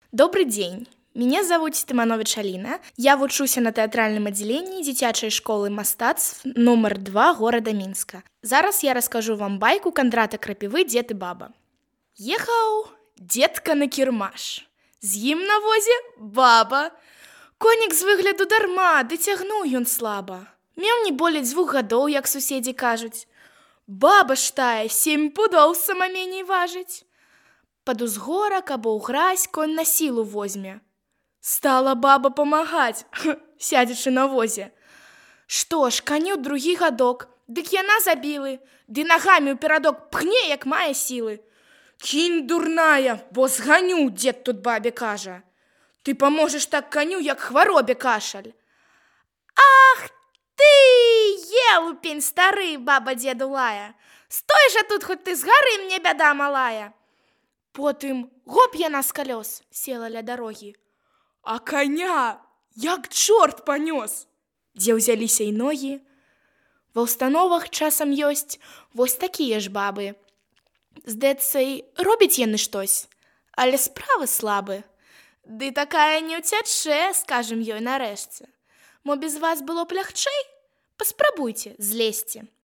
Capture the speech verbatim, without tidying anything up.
Добрый день. Меня зовут Стыманович Алина. Я вучуся на тэатральным аддзяленні дзіцячай школы мастацтв нумар два горада Мінска. Зараз я раскажу вам байку Кандрата Крапівы «Дзед і баба». Ехаў дзедка на кірмаш. З ім на возе баба. Конік з выгляду дарма, ды цягнуў ён слаба. Меў не болей дзвюх гадоў, як суседзі кажуць. Баба ж тая сем пудоў самаменей важыць. Пад узгорак або ў гразь конь на сілу возьме. Стала баба памагаць, сядзячы на возе. Што ж, каню другі гадок, дык яна забілы, ды нагамі ў перадок пхне, як мае сілы. Кінь, дурная, бо зганю, дзед тут бабе кажа. Ты паможаш так каню, як хваробе кашаль. Ах ты, елупень стары, баба дзеду лая. Стой жа тут, хоць ты з гары, мне бяда малая. Потым гоп яна з калёс села ля дарогі. А коня як чорт панёс. Дзе ўзяліся і ногі. Ва ўстановах часам ёсць вось такія ж бабы. Здаецца, і робяць яны штось, але справы слабы. Ды такая не ўцячэ, скажам ёй нарэшце. Мо без вас было б лягчэй? Паспрабуйце, злезьце.